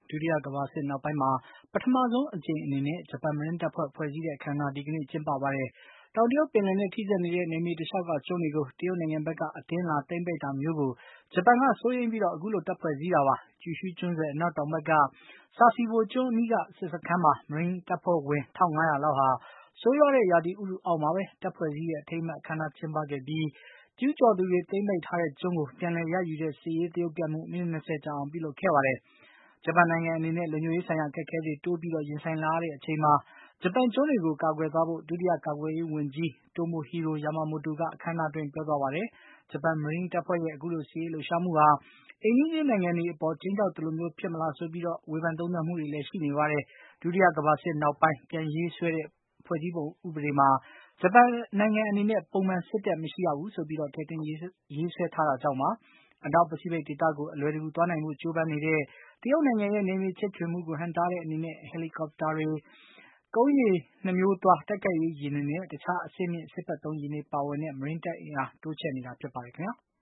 ဒုတိယကမ္ဘာစစ်နောက်ပိုင်းမှာပထမဆုံးအကြိမ်အနေနဲ့ဂျပန်မရင်းတပ်ဖွဲ့ဖွဲ့စည်းတဲ့အခမ်းအနားဒီကနေ့ကျင်းပပါတယ်။တောင်တရုတ်ပင်လယ်နဲ့ထိစပ်နေတဲ့နယ်မြေတလျှောက်ကကျွန်းတွေကိုတရုတ်နိုင်ငံဘက်ကအတင်းလာသိမ်းပိုက်တာမျိုးကိုဂျပန်ကစိုးရိမ်ပြီးအခုလိုတပ်ဖွဲ့စည်းတာပါ။ကျူရှုးကျွန်းဆွယ်အနောက်တောင်ဘက်ကSasebo ကျွန်းအနီးကစစ်စခန်းမှာမရင်းတပ်ဖွဲ့ဝင် 1,500 လောက်ဟာဆိုးရွားတဲ့ရာသီဥတုအောက်မှာပဲတပ်ဖွဲ့စည်းတဲ့အထိမ်းအမှတ်အခမ်းအနားကျင်းပခဲ့ပြီးကျူးကျော်သူတွေသိမ်းပိုက်ထားတဲ့ကျွန်းကိုပြန်လည်ရယူတဲ့စစ်ရေးသရုပ်ပြမှုမိနစ် 20 ကြာအောင်ပြုလုပ်ခဲ့ပါတယ်။ဂျပန်နိုင်ငံအနေနဲ့လုံခြုံရေးဆိုင်ရာအခက်အခဲတွေတိုးပြီးရင်ဆိုင်လာရတဲ့အချိန်မှာဂျပန်ကျွန်းတွေကိုကာကွယ်သွားဖို့ဒုတိယကာကွယ်ရေးဝန်ကြီး Tomohiro Yamamoto ကအခမ်းအနားအတွင်းပြောသွားပါတယ်။ဂျပန်မရင်းတပ်ဖွဲ့ရဲ့အခုလိုစစ်ရေးလှုပ်ရှားမှုဟာအိမ်နီးချင်းနိုင်ငံတွေအပေါ်ခြိမ်းခြောက်သလိုမျိုးဖြစ်မလားဆိုပြီးဝေဖန်သုံးသပ်မှုတွေလည်းရှိနေပါတယ်။ဒုတိယကမ္ဘာစစ်နောက်ပိုင်းပြန်ရေးဆွဲတဲ့ဖွဲ့စည်းပုံဥပဒေမှာဂျပန်နိုင်ငံအနေနဲ့ပုံမှန်စစ်တပ်မရှိရဘူးဆိုပြီးထည့်သွင်းရေးဆွဲထားတာကြောင့်ပါ။အနောက်ပစိဖိတ်ဒေသကိုအလွယ်တကူသွားနိုင်ဖို့ကြိုးပမ်းနေတဲ့တရုတ်နိုင်ငံရဲ့နယ်မြေချဲ့ထွင်မှုကိုဟန့်တားတဲ့အနေနဲ့ဟယ်လီကော်ပတာတွေ၊ကုန်းရေနှစ်မျိုးသွားတိုက်ခိုက်ရေးယာဉ်တွေနဲ့တခြားအဆင့်မြင့်စစ်ဖက်သုံးယာဉ်တွေပါဝင်တဲ့မရင်းတပ်အင်အားတိုးချဲ့နေတာဖြစ်ပါတယ်ခင်ဗျာ။